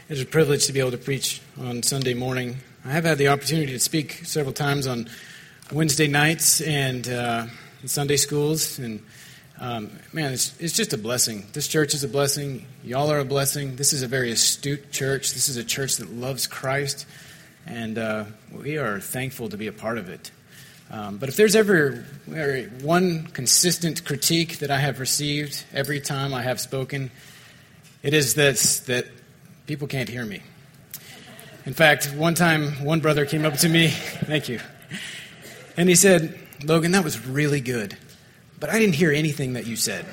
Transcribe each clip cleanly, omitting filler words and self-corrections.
It is a privilege to be able to preach on Sunday morning. I have had the opportunity to speak several times on Wednesday nights and in Sunday schools, and man, it's just a blessing. This church is a blessing. Y'all are a blessing. This is a very astute church. This is a church that loves Christ, and we are thankful to be a part of it. But if there's ever one consistent critique that I have received every time I have spoken, it is this, that people can't hear me. In fact, one time, one brother came up to me, thank you, and he said, "Logan, that was really good, but I didn't hear anything that you said."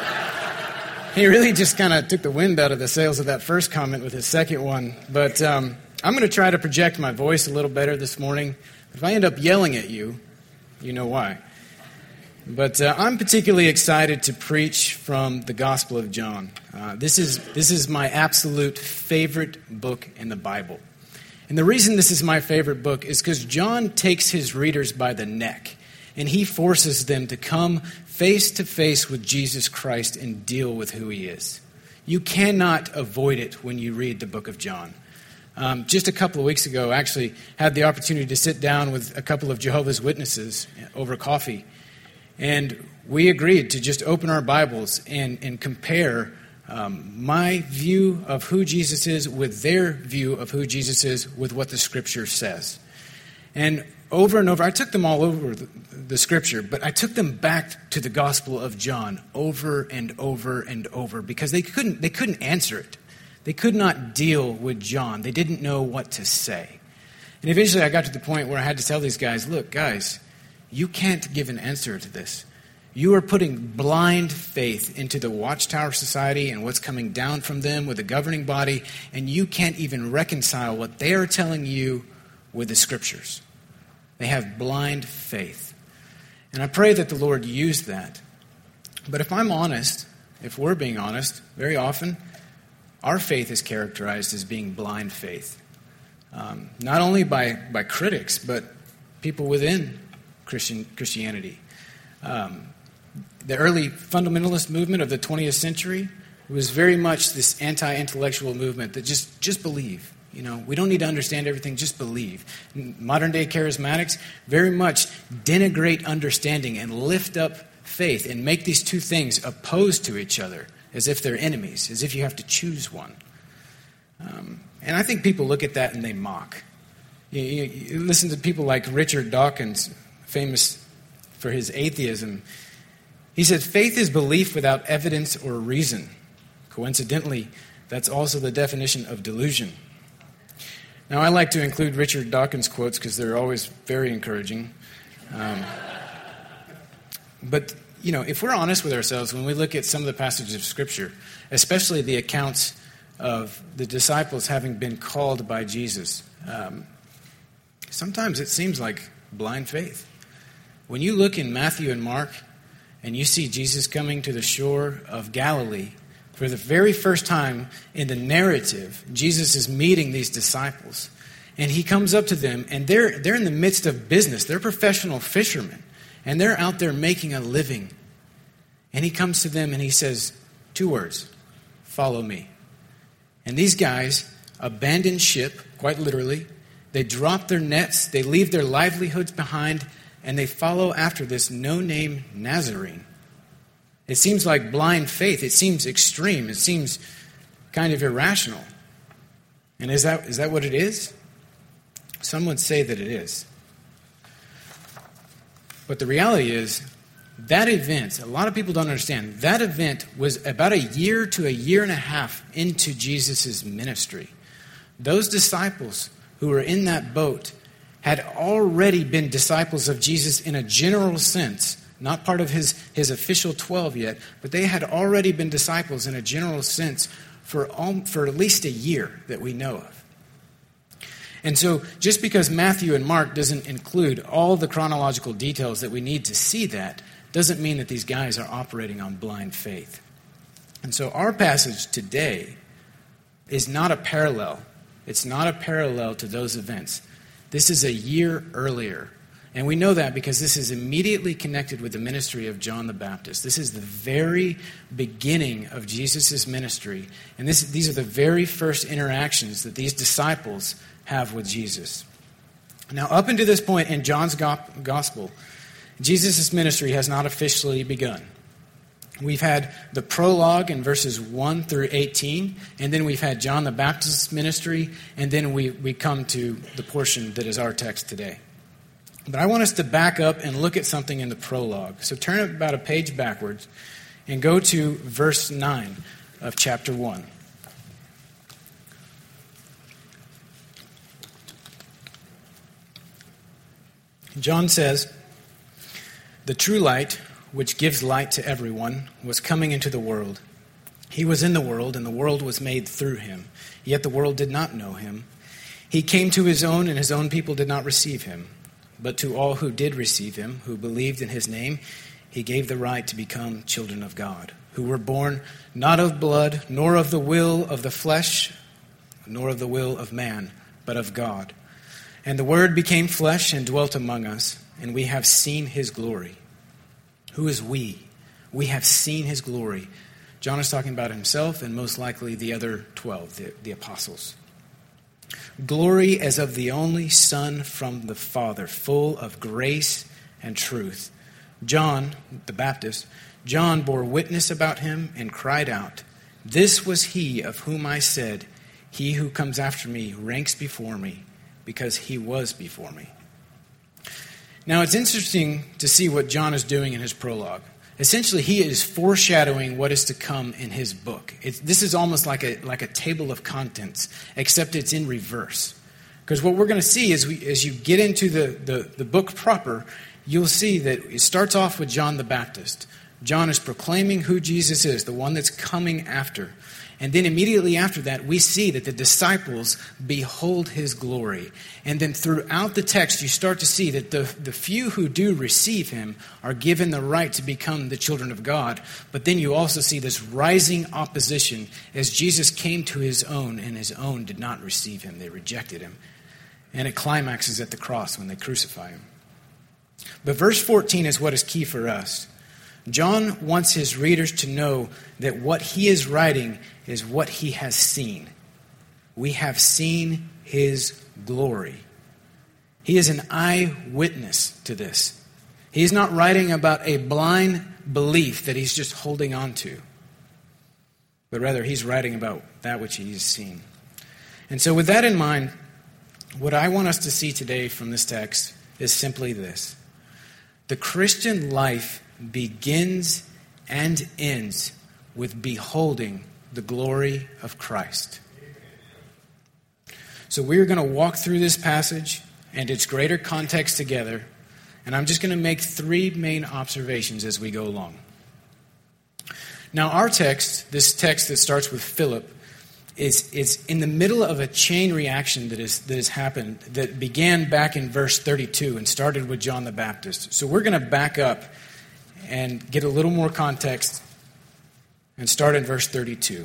He really just kind of took the wind out of the sails of that first comment with his second one. But I'm going to try to project my voice a little better this morning. If I end up yelling at you, you know why. But I'm particularly excited to preach from the Gospel of John. This is my absolute favorite book in the Bible. And the reason this is my favorite book is because John takes his readers by the neck, and he forces them to come face to face with Jesus Christ and deal with who he is. You cannot avoid it when you read the book of John. Just a couple of weeks ago, I actually had the opportunity to sit down with a couple of Jehovah's Witnesses over coffee. And we agreed to just open our Bibles and compare my view of who Jesus is with their view of who Jesus is with what the Scripture says. And over, I took them all over the Scripture, but I took them back to the Gospel of John over and over and over because they couldn't answer it. They could not deal with John. They didn't know what to say. And eventually I got to the point where I had to tell these guys, look, guys, you can't give an answer to this. You are putting blind faith into the Watchtower Society and what's coming down from them with the governing body, and you can't even reconcile what they are telling you with the Scriptures. They have blind faith. And I pray that the Lord use that. But if I'm honest, if we're being honest, very often, our faith is characterized as being blind faith. Not only by critics, but people within Christianity. The early fundamentalist movement of the 20th century was very much this anti-intellectual movement that just believe. You know, we don't need to understand everything, just believe. Modern-day charismatics very much denigrate understanding and lift up faith and make these two things opposed to each other as if they're enemies, as if you have to choose one. And I think people look at that and they mock. You listen to people like Richard Dawkins, famous for his atheism. He said, faith is belief without evidence or reason. Coincidentally, that's also the definition of delusion. Now, I like to include Richard Dawkins quotes because they're always very encouraging. But, you know, if we're honest with ourselves, when we look at some of the passages of Scripture, especially the accounts of the disciples having been called by Jesus, sometimes it seems like blind faith. When you look in Matthew and Mark and you see Jesus coming to the shore of Galilee, for the very first time in the narrative, Jesus is meeting these disciples. And he comes up to them, and they're in the midst of business. They're professional fishermen, and they're out there making a living. And he comes to them and he says 2 words, "Follow me." And these guys abandon ship, quite literally. They drop their nets, they leave their livelihoods behind, and they follow after this no-name Nazarene. It seems like blind faith. It seems extreme. It seems kind of irrational. And is that what it is? Some would say that it is. But the reality is, that event, a lot of people don't understand, that event was about a year to a year and a half into Jesus' ministry. Those disciples who were in that boat had already been disciples of Jesus in a general sense, not part of his official 12 yet, but they had already been disciples in a general sense for at least a year that we know of. And so just because Matthew and Mark doesn't include all the chronological details that we need to see that, doesn't mean that these guys are operating on blind faith. And so our passage today is not a parallel. It's not a parallel to those events. This is a year earlier. And we know that because this is immediately connected with the ministry of John the Baptist. This is the very beginning of Jesus' ministry. And these are the very first interactions that these disciples have with Jesus. Now, up until this point in John's gospel, Jesus' ministry has not officially begun. We've had the prologue in verses 1 through 18, and then we've had John the Baptist's ministry, and then we come to the portion that is our text today. But I want us to back up and look at something in the prologue. So turn about a page backwards and go to verse 9 of chapter 1. John says, "The true light, which gives light to everyone, was coming into the world. He was in the world, and the world was made through him. Yet the world did not know him. He came to his own, and his own people did not receive him. But to all who did receive him, who believed in his name, he gave the right to become children of God, who were born not of blood, nor of the will of the flesh, nor of the will of man, but of God. And the Word became flesh and dwelt among us, and we have seen his glory." Who is we? We have seen his glory. John is talking about himself and most likely the other 12, the apostles. "Glory as of the only Son from the Father, full of grace and truth. John, the Baptist, John bore witness about him and cried out, 'This was he of whom I said, he who comes after me ranks before me, because he was before me.'" Now, it's interesting to see what John is doing in his prologue. Essentially, he is foreshadowing what is to come in his book. This is almost like a table of contents, except it's in reverse. Because what we're going to see is as you get into the book proper, you'll see that it starts off with John the Baptist. John is proclaiming who Jesus is, the one that's coming after. And then immediately after that, we see that the disciples behold his glory. And then throughout the text, you start to see that the few who do receive him are given the right to become the children of God. But then you also see this rising opposition as Jesus came to his own, and his own did not receive him. They rejected him. And it climaxes at the cross when they crucify him. But verse 14 is what is key for us. John wants his readers to know that what he is writing is what he has seen. We have seen his glory. He is an eyewitness to this. He's not writing about a blind belief that he's just holding on to, but rather he's writing about that which he has seen. And so with that in mind, what I want us to see today from this text is simply this. The Christian life begins and ends with beholding the glory of Christ. So we're going to walk through this passage and its greater context together, and I'm just going to make three main observations as we go along. Now our text, this text that starts with Philip, is in the middle of a chain reaction that has happened, that began back in verse 32 and started with John the Baptist. So we're going to back up and get a little more context and start in verse 32.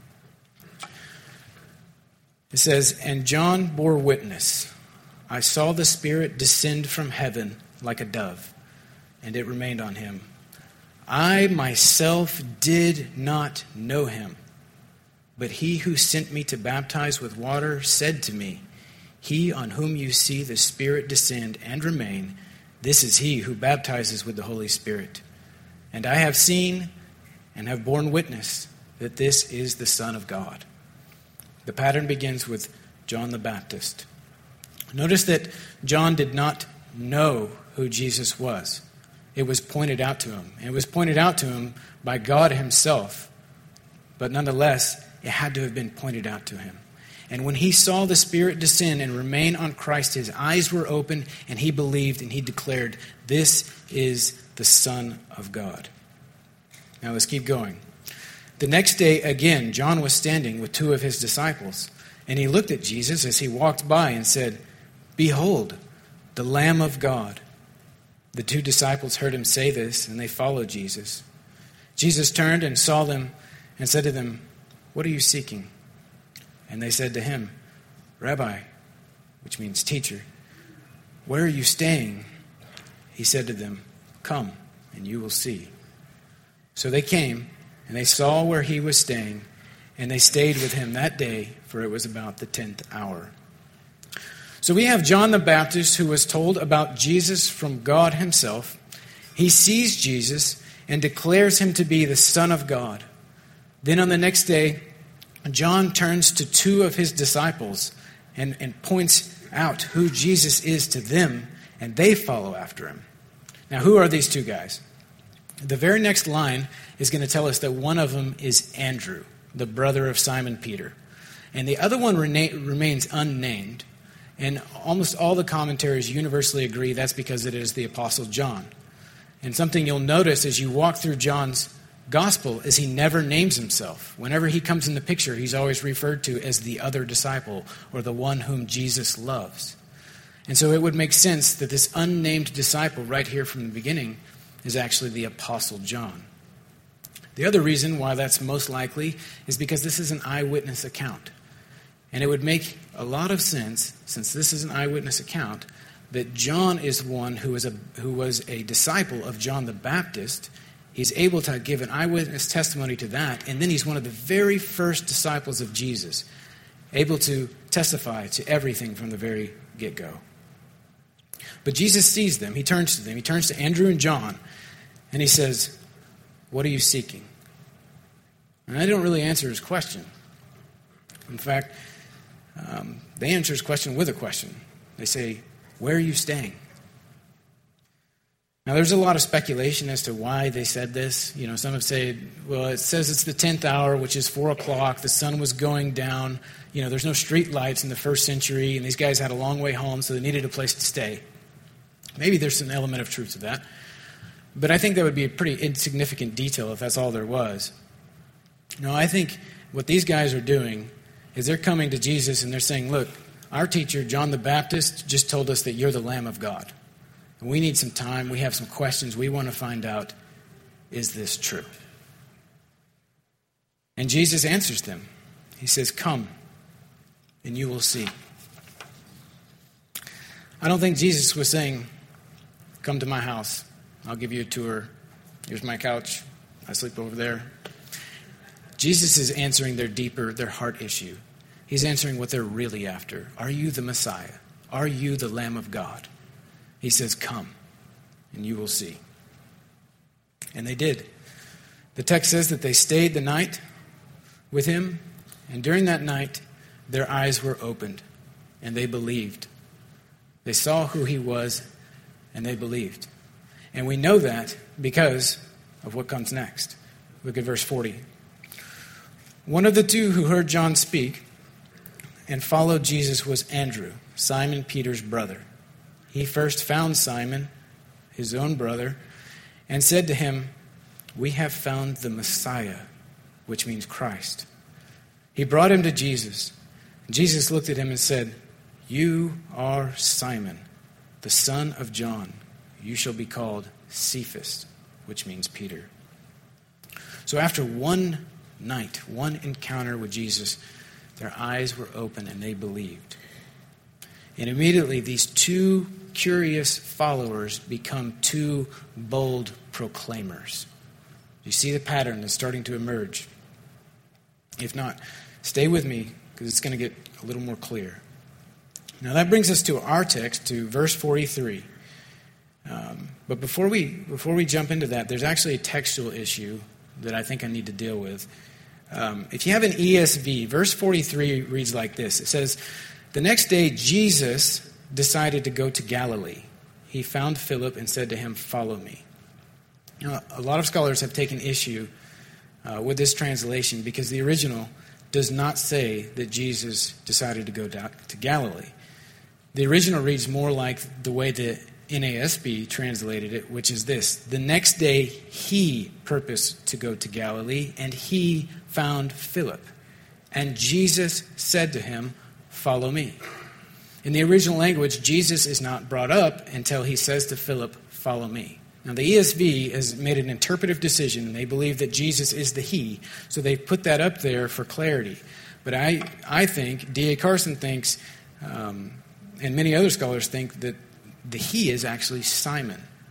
It says, "And John bore witness. I saw the Spirit descend from heaven like a dove, and it remained on him. I myself did not know him, but he who sent me to baptize with water said to me, 'He on whom you see the Spirit descend and remain, this is he who baptizes with the Holy Spirit. And I have seen and have borne witness that this is the Son of God.'" The pattern begins with John the Baptist. Notice that John did not know who Jesus was. It was pointed out to him. It was pointed out to him by God himself. But nonetheless, it had to have been pointed out to him. And when he saw the Spirit descend and remain on Christ, his eyes were open and he believed and he declared, "This is the Son of God." Now let's keep going. The next day, again, John was standing with two of his disciples, and he looked at Jesus as he walked by and said, "Behold, the Lamb of God." The two disciples heard him say this, and they followed Jesus. Jesus turned and saw them and said to them, "What are you seeking?" And they said to him, "Rabbi," which means teacher, "where are you staying?" he said to them, "Come, and you will see." So they came, and they saw where he was staying, and they stayed with him that day, for it was about the 10th hour. So we have John the Baptist, who was told about Jesus from God himself. He sees Jesus and declares him to be the Son of God. Then on the next day, John turns to two of his disciples and points out who Jesus is to them, and they follow after him. Now, who are these two guys? The very next line is going to tell us that one of them is Andrew, the brother of Simon Peter. And the other one remains unnamed. And almost all the commentaries universally agree that's because it is the Apostle John. And something you'll notice as you walk through John's gospel is he never names himself. Whenever he comes in the picture, he's always referred to as the other disciple or the one whom Jesus loves. And so it would make sense that this unnamed disciple right here from the beginning is actually the Apostle John. The other reason why that's most likely is because this is an eyewitness account. And it would make a lot of sense, since this is an eyewitness account, that John is one who was a disciple of John the Baptist. He's able to give an eyewitness testimony to that, and then he's one of the very first disciples of Jesus, able to testify to everything from the very get-go. But Jesus sees them. He turns to them. He turns to Andrew and John, and he says, "What are you seeking?" And they don't really answer his question. In fact, they answer his question with a question. They say, "Where are you staying?" Now, there's a lot of speculation as to why they said this. You know, some have said, well, it says it's the 10th hour, which is 4 o'clock. The sun was going down. You know, there's no street lights in the first century, and these guys had a long way home, so they needed a place to stay. Maybe there's an element of truth to that. But I think that would be a pretty insignificant detail if that's all there was. No, I think what these guys are doing is they're coming to Jesus and they're saying, look, our teacher, John the Baptist, just told us that you're the Lamb of God. And we need some time. We have some questions. We want to find out, is this true? And Jesus answers them. He says, "Come, and you will see." I don't think Jesus was saying, "Come to my house. I'll give you a tour. Here's my couch. I sleep over there." Jesus is answering their heart issue. He's answering what they're really after. Are you the Messiah? Are you the Lamb of God? He says, "Come, and you will see." And they did. The text says that they stayed the night with him, and during that night, their eyes were opened, and they believed. They saw who he was, and they believed. And we know that because of what comes next. Look at verse 40. One of the two who heard John speak and followed Jesus was Andrew, Simon Peter's brother. He first found Simon, his own brother, and said to him, "We have found the Messiah," which means Christ. He brought him to Jesus. Jesus looked at him and said, "You are Simon, the son of John. You shall be called Cephas," which means Peter. So after one night, one encounter with Jesus, their eyes were open and they believed. And immediately these two curious followers become two bold proclaimers. You see the pattern that's starting to emerge. If not, stay with me because it's going to get a little more clear. Now that brings us to our text, to verse 43. But before we jump into that, there's actually a textual issue that I think I need to deal with. If you have an ESV, verse 43 reads like this. It says, "The next day Jesus decided to go to Galilee. He found Philip and said to him, 'Follow me.'" Now, a lot of scholars have taken issue with this translation because the original does not say that Jesus decided to go to Galilee. The original reads more like the way the NASB translated it, which is this: "The next day he purposed to go to Galilee, and he found Philip. And Jesus said to him, 'Follow me.'" In the original language, Jesus is not brought up until he says to Philip, "Follow me." Now, the ESV has made an interpretive decision, and they believe that Jesus is the he, so they've put that up there for clarity. But I think, D.A. Carson thinks, and many other scholars think, that the he is actually Simon.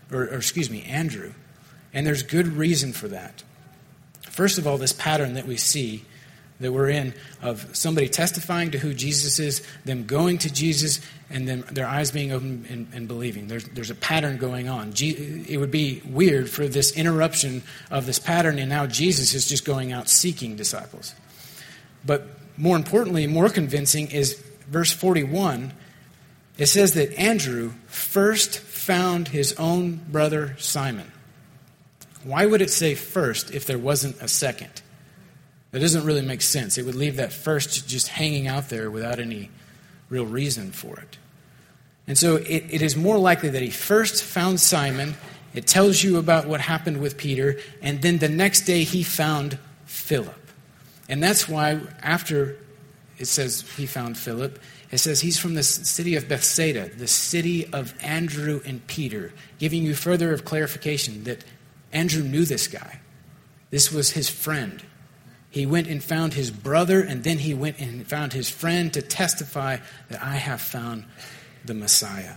Andrew. And there's good reason for that. First of all, this pattern that we see that we're in of somebody testifying to who Jesus is, them going to Jesus, and then their eyes being open and believing. There's a pattern going on. It would be weird for this interruption of this pattern, and now Jesus is just going out seeking disciples. But more importantly, more convincing is verse 41. It says that Andrew first found his own brother Simon. Why would it say first if there wasn't a second? That doesn't really make sense. It would leave that first just hanging out there without any real reason for it. And so it is more likely that he first found Simon. It tells you about what happened with Peter. And then the next day he found Philip. And that's why after it says he found Philip, it says he's from the city of Bethsaida, the city of Andrew and Peter, giving you further of clarification that Andrew knew this guy. This was his friend. He went and found his brother, and then he went and found his friend to testify that I have found the Messiah.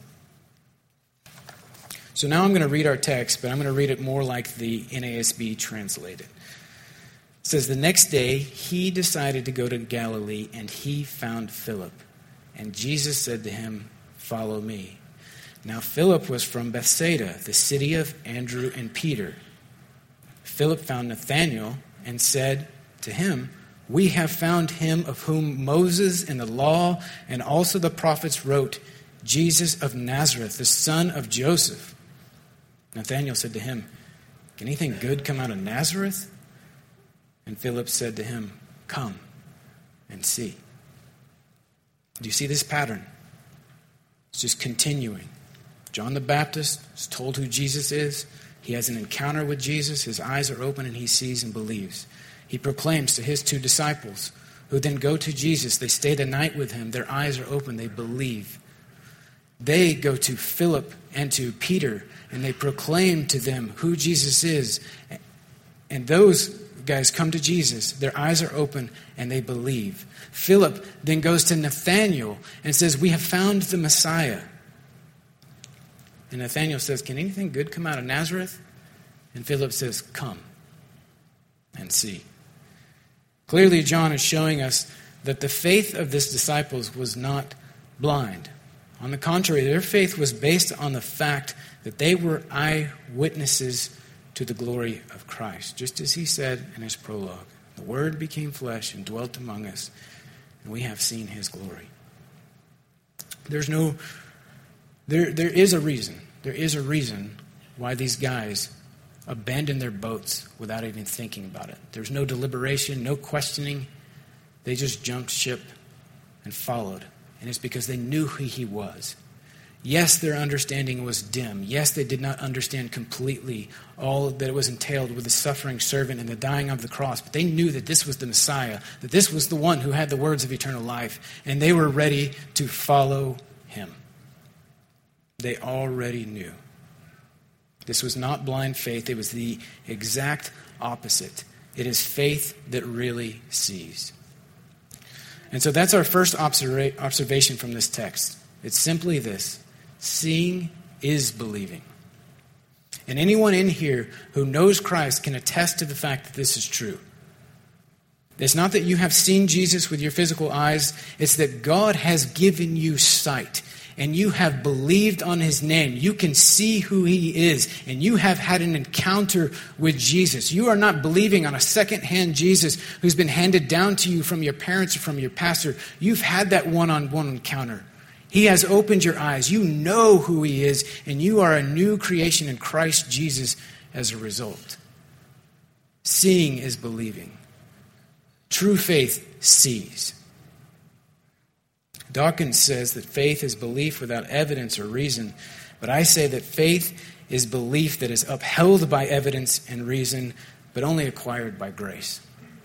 So now I'm going to read our text, but I'm going to read it more like the NASB translated. It says, the next day he decided to go to Galilee, and he found Philip. And Jesus said to him, follow me. Now Philip was from Bethsaida, the city of Andrew and Peter. Philip found Nathanael and said to him, we have found him of whom Moses and the law and also the prophets wrote, Jesus of Nazareth, the son of Joseph. Nathanael said to him, can anything good come out of Nazareth? And Philip said to him, come and see. Do you see this pattern? It's just continuing. John the Baptist is told who Jesus is. He has an encounter with Jesus. His eyes are open and he sees and believes. He proclaims to his 2 disciples who then go to Jesus. They stay the night with him. Their eyes are open. They believe. They go to Philip and to Peter and they proclaim to them who Jesus is. And those guys come to Jesus. Their eyes are open and they believe. Philip then goes to Nathanael and says, we have found the Messiah. And Nathanael says, can anything good come out of Nazareth? And Philip says, come and see. Clearly, John is showing us that the faith of his disciples was not blind. On the contrary, their faith was based on the fact that they were eyewitnesses to the glory of Christ. Just as he said in his prologue, the Word became flesh and dwelt among us, and we have seen his glory. There is a reason. There is a reason why these guys abandoned their boats without even thinking about it. There's no deliberation, no questioning. They just jumped ship and followed. And it's because they knew who he was. Yes, their understanding was dim. Yes, they did not understand completely all that it was entailed with the suffering servant and the dying of the cross. But they knew that this was the Messiah, that this was the one who had the words of eternal life. And they were ready to follow him. They already knew. This was not blind faith. It was the exact opposite. It is faith that really sees. And so that's our first observation from this text. It's simply this. Seeing is believing. And anyone in here who knows Christ can attest to the fact that this is true. It's not that you have seen Jesus with your physical eyes. It's that God has given you sight. And you have believed on his name. You can see who he is. And you have had an encounter with Jesus. You are not believing on a second-hand Jesus who's been handed down to you from your parents or from your pastor. You've had that one-on-one encounter. He has opened your eyes. You know who he is. And you are a new creation in Christ Jesus as a result. Seeing is believing. True faith sees. Dawkins says that faith is belief without evidence or reason, but I say that faith is belief that is upheld by evidence and reason, but only acquired by grace.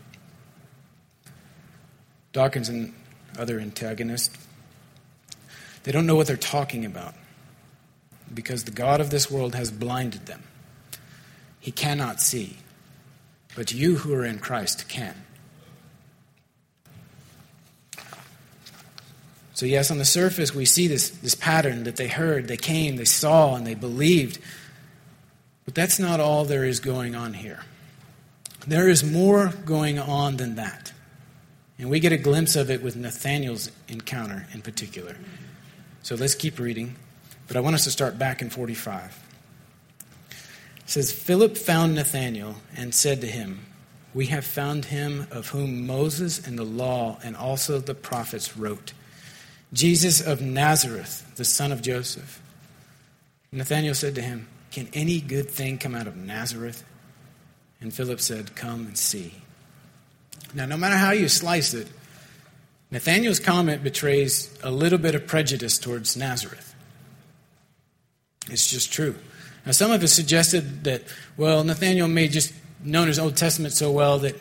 Dawkins and other antagonists, they don't know what they're talking about because the God of this world has blinded them. He cannot see, but you who are in Christ can. So yes, on the surface we see this pattern that they heard, they came, they saw, and they believed. But that's not all there is going on here. There is more going on than that. And we get a glimpse of it with Nathanael's encounter in particular. So let's keep reading. But I want us to start back in 45. It says, Philip found Nathanael and said to him, "We have found him of whom Moses and the law and also the prophets wrote, Jesus of Nazareth, the son of Joseph." Nathanael said to him, "Can any good thing come out of Nazareth?" And Philip said, "Come and see." Now, no matter how you slice it, Nathanael's comment betrays a little bit of prejudice towards Nazareth. It's just true. Now, some of us suggested that, well, Nathanael may just known his Old Testament so well that,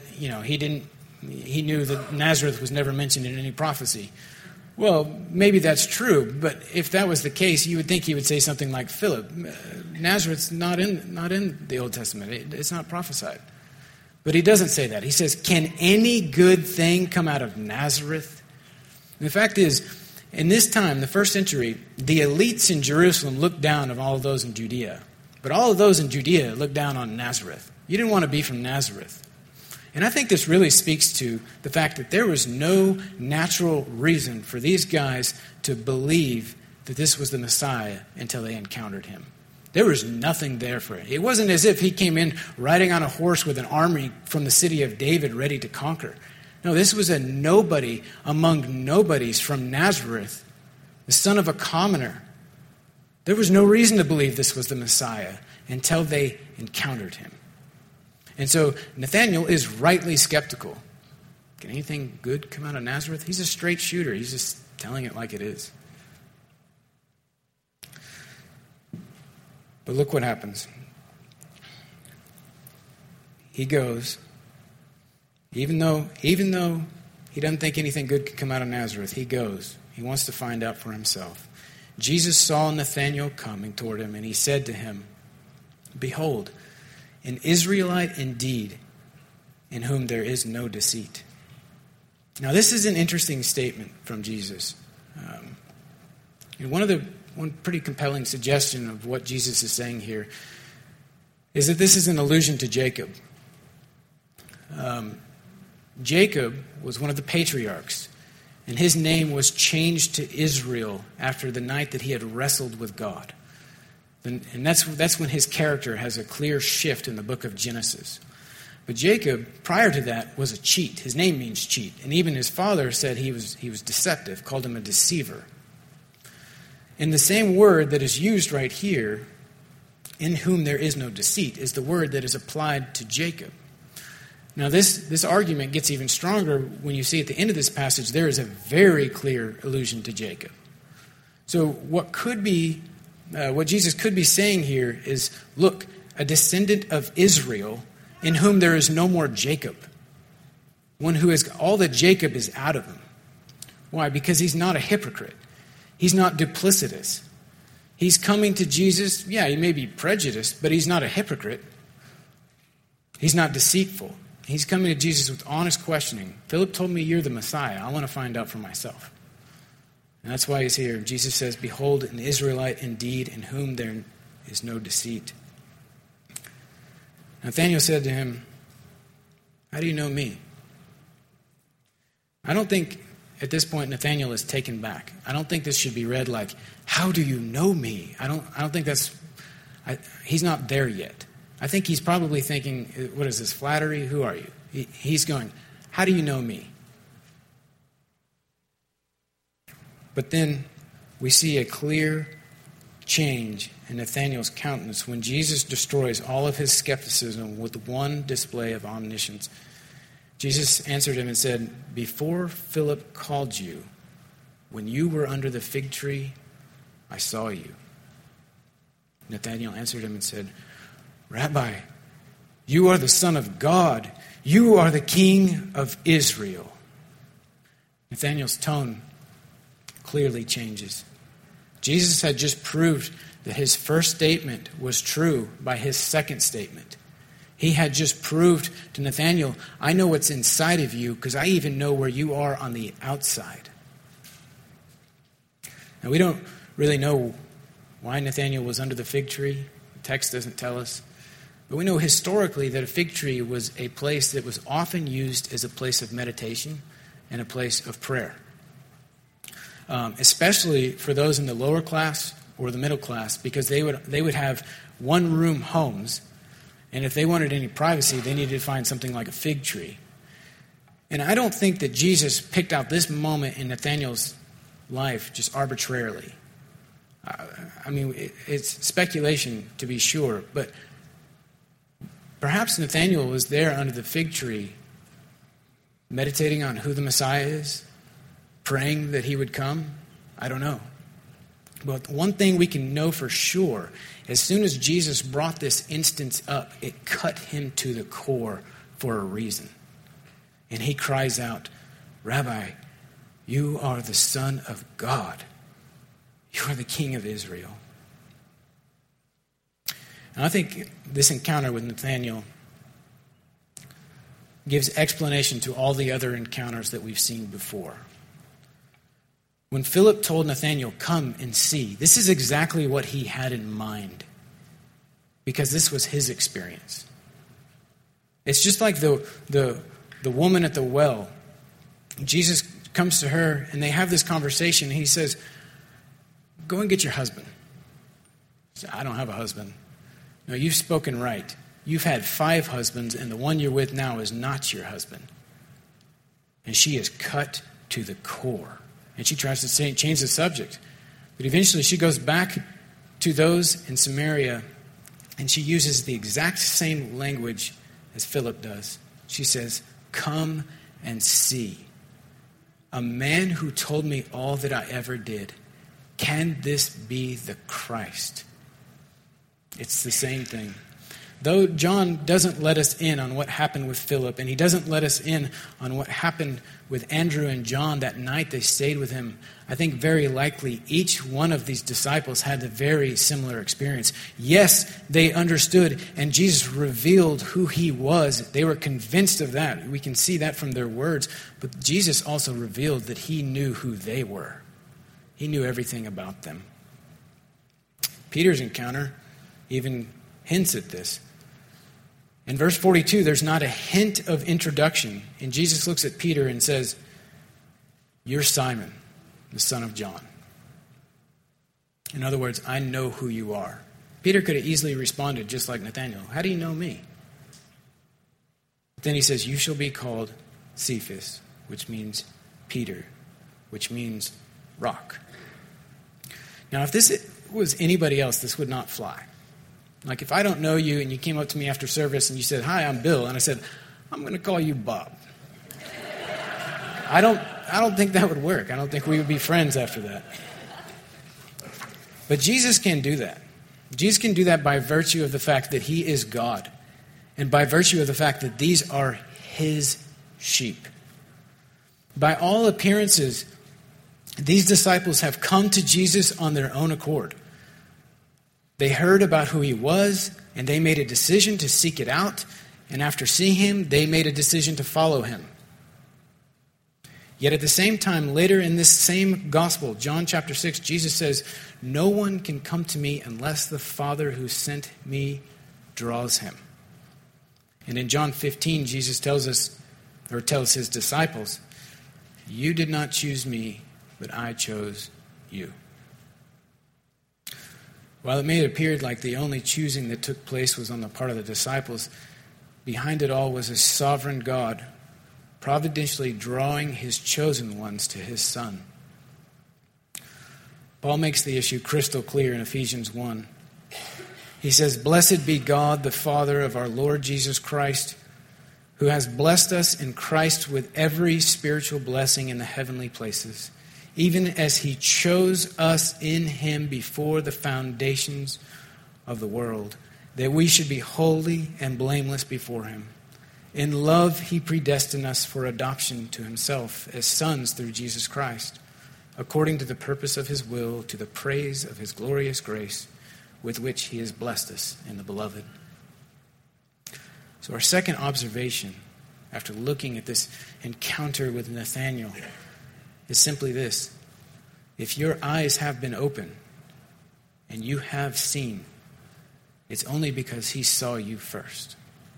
he knew that Nazareth was never mentioned in any prophecy. Well, maybe that's true, but if that was the case, you would think he would say something like, Philip, Nazareth's not in the Old Testament. It's not prophesied. But he doesn't say that. He says, "Can any good thing come out of Nazareth?" And the fact is, in this time, the first century, the elites in Jerusalem looked down on all of those in Judea. But all of those in Judea looked down on Nazareth. You didn't want to be from Nazareth. And I think this really speaks to the fact that there was no natural reason for these guys to believe that this was the Messiah until they encountered him. There was nothing there for it. It wasn't as if he came in riding on a horse with an army from the city of David ready to conquer. No, this was a nobody among nobodies from Nazareth, the son of a commoner. There was no reason to believe this was the Messiah until they encountered him. And so Nathanael is rightly skeptical. Can anything good come out of Nazareth? He's a straight shooter. He's just telling it like it is. But look what happens. He goes, even though he doesn't think anything good could come out of Nazareth, he goes. He wants to find out for himself. Jesus saw Nathanael coming toward him, and he said to him, "Behold, an Israelite indeed, in whom there is no deceit." Now, this is an interesting statement from Jesus. One pretty compelling suggestion of what Jesus is saying here is that this is an allusion to Jacob. Jacob was one of the patriarchs, and his name was changed to Israel after the night that he had wrestled with God. And that's when his character has a clear shift in the book of Genesis. But Jacob, prior to that, was a cheat. His name means cheat. And even his father said he was deceptive, called him a deceiver. And the same word that is used right here, in whom there is no deceit, is the word that is applied to Jacob. Now this argument gets even stronger when you see at the end of this passage there is a very clear allusion to Jacob. So what Jesus could be saying here is, look, a descendant of Israel in whom there is no more Jacob. One who has all that Jacob is out of him. Why? Because he's not a hypocrite. He's not duplicitous. He's coming to Jesus. Yeah, he may be prejudiced, but he's not a hypocrite. He's not deceitful. He's coming to Jesus with honest questioning. Philip told me you're the Messiah. I want to find out for myself. And that's why he's here. Jesus says, "Behold, an Israelite indeed, in whom there is no deceit." Nathanael said to him, "How do you know me?" I don't think at this point Nathanael is taken back. I don't think this should be read like, "How do you know me?" I don't think he's not there yet. I think he's probably thinking, what is this, flattery? Who are you? He's going, "How do you know me?" But then we see a clear change in Nathanael's countenance when Jesus destroys all of his skepticism with one display of omniscience. Jesus answered him and said, "Before Philip called you, when you were under the fig tree, I saw you." Nathanael answered him and said, "Rabbi, you are the Son of God. You are the King of Israel." Nathanael's tone clearly changes. Jesus had just proved that his first statement was true by his second statement. He had just proved to Nathanael, "I know what's inside of you because I even know where you are on the outside." Now, we don't really know why Nathanael was under the fig tree. The text doesn't tell us. But we know historically that a fig tree was a place that was often used as a place of meditation and a place of prayer. Especially for those in the lower class or the middle class, because they would have one-room homes, and if they wanted any privacy, they needed to find something like a fig tree. And I don't think that Jesus picked out this moment in Nathanael's life just arbitrarily. I mean, it's speculation to be sure, but perhaps Nathanael was there under the fig tree, meditating on who the Messiah is, praying that he would come. I don't know. But one thing we can know for sure, as soon as Jesus brought this instance up, it cut him to the core for a reason. And he cries out, "Rabbi, you are the Son of God. You are the King of Israel." And I think this encounter with Nathanael gives explanation to all the other encounters that we've seen before. When Philip told Nathanael, "Come and see," this is exactly what he had in mind, because this was his experience. It's just like the woman at the well. Jesus comes to her, and they have this conversation, and he says, "Go and get your husband." She said, "I don't have a husband." "No, you've spoken right. You've had 5 husbands, and the one you're with now is not your husband." And she is cut to the core. And she tries to change the subject. But eventually she goes back to those in Samaria, and she uses the exact same language as Philip does. She says, "Come and see. A man who told me all that I ever did. Can this be the Christ?" It's the same thing. Though John doesn't let us in on what happened with Philip, and he doesn't let us in on what happened with Andrew and John that night they stayed with him, I think very likely each one of these disciples had a very similar experience. Yes, they understood, and Jesus revealed who he was. They were convinced of that. We can see that from their words. But Jesus also revealed that he knew who they were. He knew everything about them. Peter's encounter even hints at this. In verse 42, there's not a hint of introduction. And Jesus looks at Peter and says, "You're Simon, the son of John." In other words, I know who you are. Peter could have easily responded just like Nathanael, "How do you know me?" But then he says, "You shall be called Cephas," which means Peter, which means rock. Now, if this was anybody else, this would not fly. Like if I don't know you and you came up to me after service and you said, "Hi, I'm Bill," and I said, "I'm going to call you Bob." I don't think that would work. I don't think we would be friends after that. But Jesus can do that. Jesus can do that by virtue of the fact that he is God, and by virtue of the fact that these are his sheep. By all appearances, these disciples have come to Jesus on their own accord. They heard about who he was, and they made a decision to seek it out. And after seeing him, they made a decision to follow him. Yet at the same time, later in this same gospel, John chapter 6, Jesus says, "No one can come to me unless the Father who sent me draws him." And in John 15, Jesus tells his disciples, "You did not choose me, but I chose you." While it may have appeared like the only choosing that took place was on the part of the disciples, behind it all was a sovereign God providentially drawing his chosen ones to his Son. Paul makes the issue crystal clear in Ephesians 1. He says, "Blessed be God, the Father of our Lord Jesus Christ, who has blessed us in Christ with every spiritual blessing in the heavenly places, even as he chose us in him before the foundations of the world, that we should be holy and blameless before him. In love he predestined us for adoption to himself as sons through Jesus Christ, according to the purpose of his will, to the praise of his glorious grace, with which he has blessed us in the beloved." So our second observation, after looking at this encounter with Nathanael, is simply this: If your eyes have been open and you have seen, it's only because he saw you first.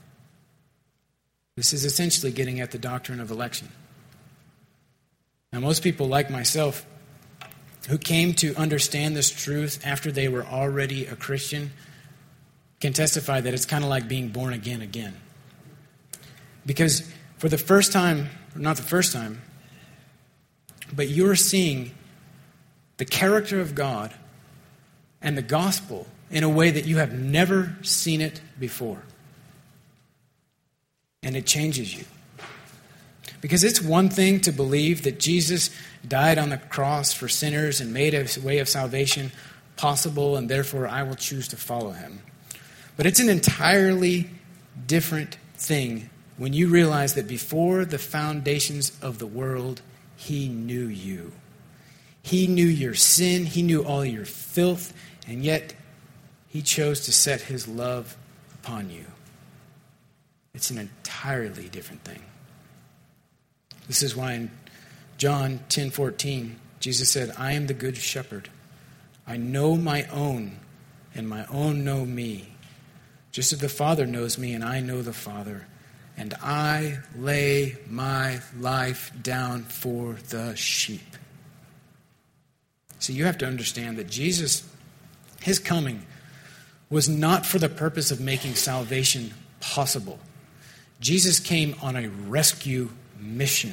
This is essentially getting at the doctrine of election. Now, most people like myself who came to understand this truth after they were already a Christian can testify that it's kind of like being born again. Because for the first time, or not the first time, but you're seeing the character of God and the gospel in a way that you have never seen it before. And it changes you. Because it's one thing to believe that Jesus died on the cross for sinners and made a way of salvation possible, and therefore I will choose to follow him. But it's an entirely different thing when you realize that before the foundations of the world, he knew you. He knew your sin, he knew all your filth, and yet he chose to set his love upon you. It's an entirely different thing. This is why in John 10:14, Jesus said, I am the good shepherd. I know my own, and my own know me. Just as the Father knows me, and I know the Father. And I lay my life down for the sheep. So you have to understand that Jesus, his coming, was not for the purpose of making salvation possible. Jesus came on a rescue mission.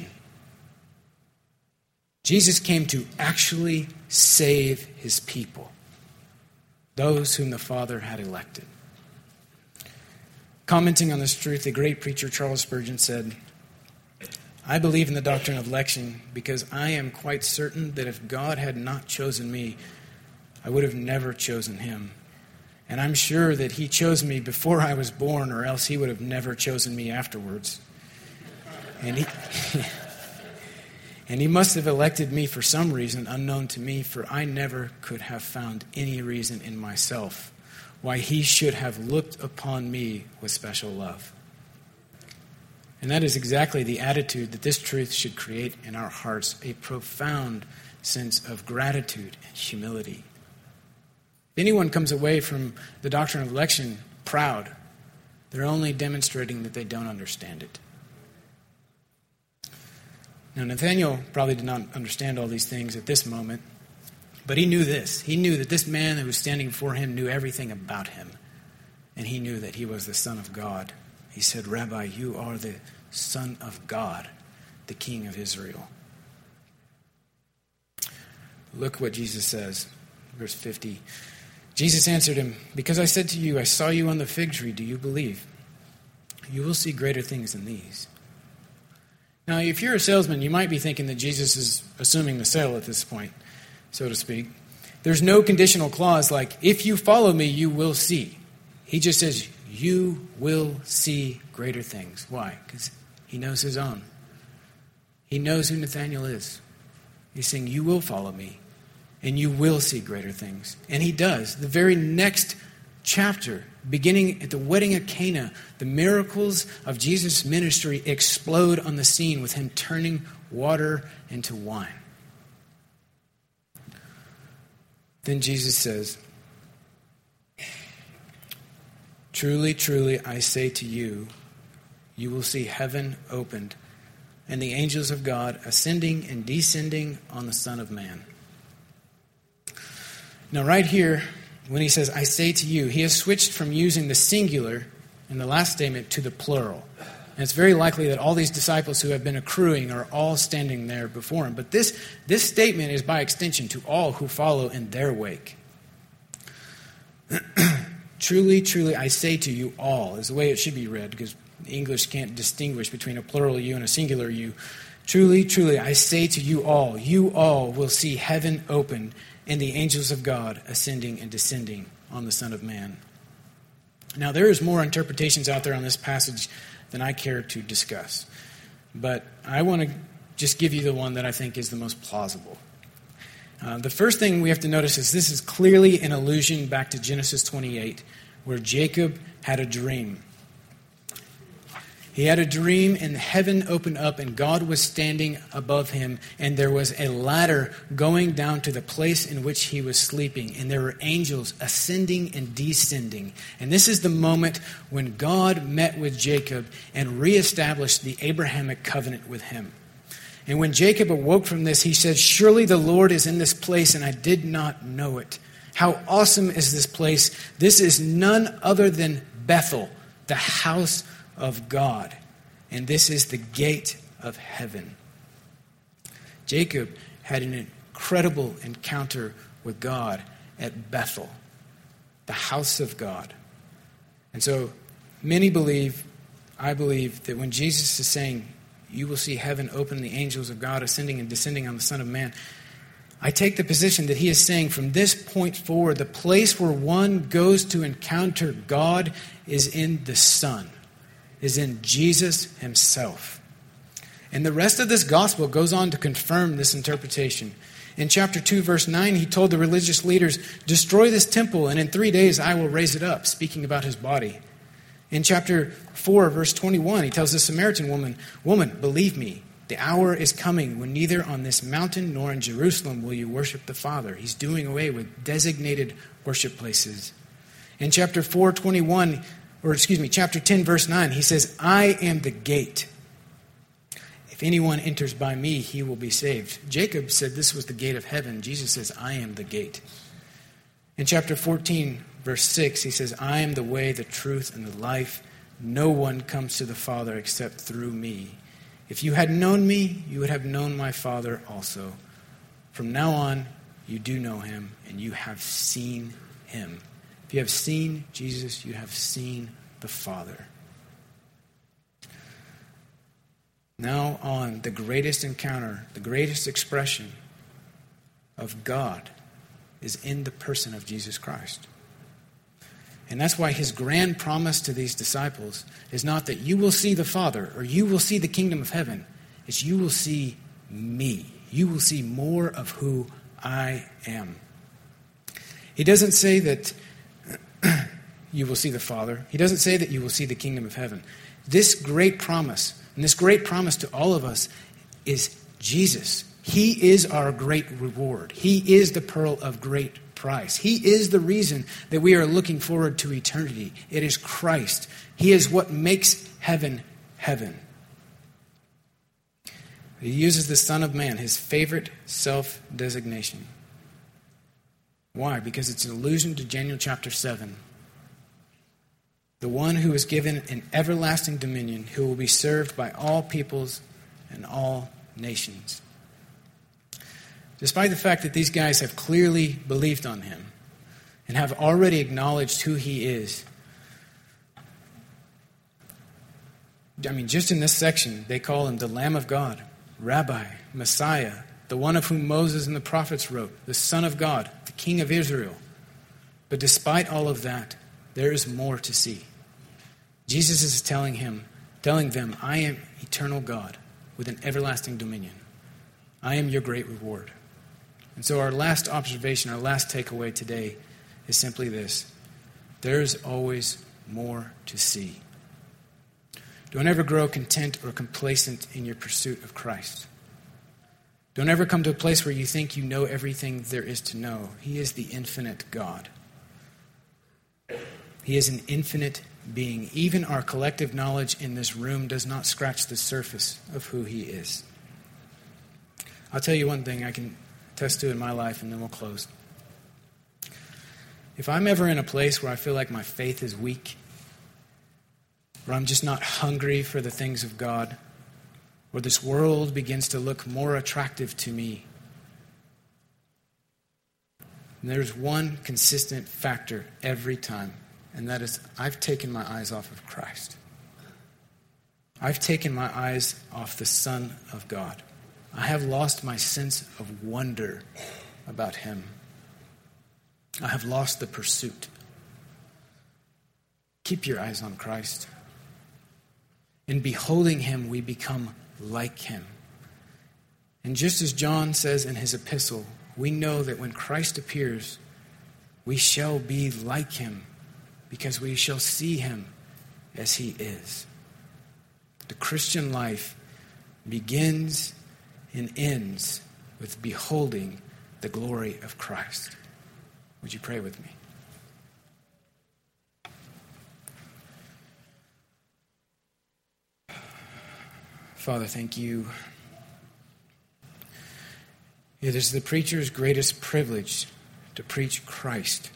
Jesus came to actually save his people, those whom the Father had elected. Commenting on this truth, the great preacher Charles Spurgeon said, I believe in the doctrine of election because I am quite certain that if God had not chosen me, I would have never chosen him. And I'm sure that he chose me before I was born, or else he would have never chosen me afterwards. And he must have elected me for some reason unknown to me, for I never could have found any reason in myself why he should have looked upon me with special love. And that is exactly the attitude that this truth should create in our hearts, a profound sense of gratitude and humility. If anyone comes away from the doctrine of election proud, they're only demonstrating that they don't understand it. Now, Nathanael probably did not understand all these things at this moment, but he knew this. He knew that this man who was standing before him knew everything about him, and he knew that he was the Son of God. He said, Rabbi, you are the Son of God, the King of Israel. Look what Jesus says, verse 50. Jesus answered him, because I said to you, I saw you on the fig tree, do you believe? You will see greater things than these. Now, if you're a salesman, you might be thinking that Jesus is assuming the sale at this point, so to speak. There's no conditional clause like, if you follow me, you will see. He just says, you will see greater things. Why? Because he knows his own. He knows who Nathanael is. He's saying, you will follow me, and you will see greater things. And he does. The very next chapter, beginning at the wedding at Cana, the miracles of Jesus' ministry explode on the scene with him turning water into wine. Then Jesus says, truly, truly, I say to you, you will see heaven opened and the angels of God ascending and descending on the Son of Man. Now, right here, when he says, I say to you, he has switched from using the singular in the last statement to the plural. And it's very likely that all these disciples who have been accruing are all standing there before him. But this statement is by extension to all who follow in their wake. Truly, truly, I say to you all, is the way it should be read, because English can't distinguish between a plural you and a singular you. Truly, truly, I say to you all will see heaven open and the angels of God ascending and descending on the Son of Man. Now, there is more interpretations out there on this passage than I care to discuss. But I want to just give you the one that I think is the most plausible. The first thing we have to notice is this is clearly an allusion back to Genesis 28, where Jacob had a dream. He had a dream, and heaven opened up, and God was standing above him, and there was a ladder going down to the place in which he was sleeping, and there were angels ascending and descending. And this is the moment when God met with Jacob and reestablished the Abrahamic covenant with him. And when Jacob awoke from this, he said, "Surely the Lord is in this place, and I did not know it. How awesome is this place! This is none other than Bethel, the house of God, and this is the gate of heaven." Jacob had an incredible encounter with God at Bethel, the house of God. And so many believe, I believe, that when Jesus is saying, "You will see heaven open, the angels of God ascending and descending on the Son of Man," I take the position that he is saying from this point forward, the place where one goes to encounter God is in the Son, is in Jesus himself. And the rest of this gospel goes on to confirm this interpretation. In chapter 2, verse 9, he told the religious leaders, "Destroy this temple, and in 3 days I will raise it up," speaking about his body. In chapter 4, verse 21, he tells the Samaritan woman, "Woman, believe me, the hour is coming when neither on this mountain nor in Jerusalem will you worship the Father." He's doing away with designated worship places. In chapter 4:21, chapter 10, verse 9, he says, "I am the gate. If anyone enters by me, he will be saved." Jacob said this was the gate of heaven. Jesus says, "I am the gate." In chapter 14, verse 6, he says, "I am the way, the truth, and the life. No one comes to the Father except through me. If you had known me, you would have known my Father also. From now on, you do know him, and you have seen him." If you have seen Jesus, you have seen the Father. Now on, the greatest encounter, the greatest expression of God is in the person of Jesus Christ. And that's why his grand promise to these disciples is not that you will see the Father or you will see the kingdom of heaven. It's you will see me. You will see more of who I am. He doesn't say that you will see the Father. He doesn't say that you will see the kingdom of heaven. This great promise, and this great promise to all of us, is Jesus. He is our great reward. He is the pearl of great price. He is the reason that we are looking forward to eternity. It is Christ. He is what makes heaven heaven. He uses the Son of Man, his favorite self-designation. Why? Because it's an allusion to Daniel chapter 7. The one who is given an everlasting dominion, who will be served by all peoples and all nations. Despite the fact that these guys have clearly believed on him and have already acknowledged who he is. I mean, just in this section, they call him the Lamb of God, Rabbi, Messiah, the one of whom Moses and the prophets wrote, the Son of God, the King of Israel. But despite all of that, there is more to see. Jesus is telling them, "I am eternal God with an everlasting dominion. I am your great reward." And so our last observation, our last takeaway today is simply this: there's always more to see. Don't ever grow content or complacent in your pursuit of Christ. Don't ever come to a place where you think you know everything there is to know. He is the infinite God. He is an infinite being. Even our collective knowledge in this room does not scratch the surface of who he is. I'll tell you one thing I can attest to in my life, and then we'll close. If I'm ever in a place where I feel like my faith is weak, where I'm just not hungry for the things of God, where this world begins to look more attractive to me, there's one consistent factor every time, and that is I've taken my eyes off of Christ. I've taken my eyes off the Son of God. I have lost my sense of wonder about him. I have lost the pursuit. Keep your eyes on Christ. In beholding him, we become like him. And just as John says in his epistle, we know that when Christ appears, we shall be like him because we shall see him as he is. The Christian life begins and ends with beholding the glory of Christ. Would you pray with me? Father, thank you. It is the preacher's greatest privilege to preach Christ.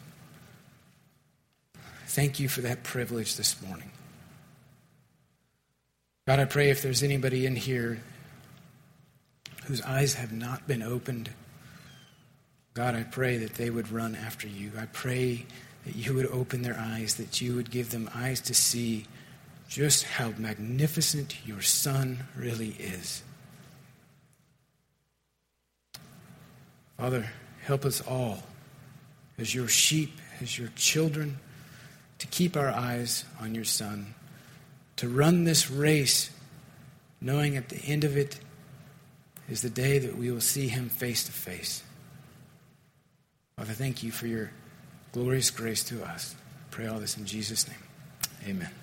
Thank you for that privilege this morning. God, I pray if there's anybody in here whose eyes have not been opened, God, I pray that they would run after you. I pray that you would open their eyes, that you would give them eyes to see just how magnificent your Son really is. Father, help us all as your sheep, as your children, to keep our eyes on your Son, to run this race knowing at the end of it is the day that we will see him face to face. Father, thank you for your glorious grace to us. I pray all this in Jesus' name. Amen.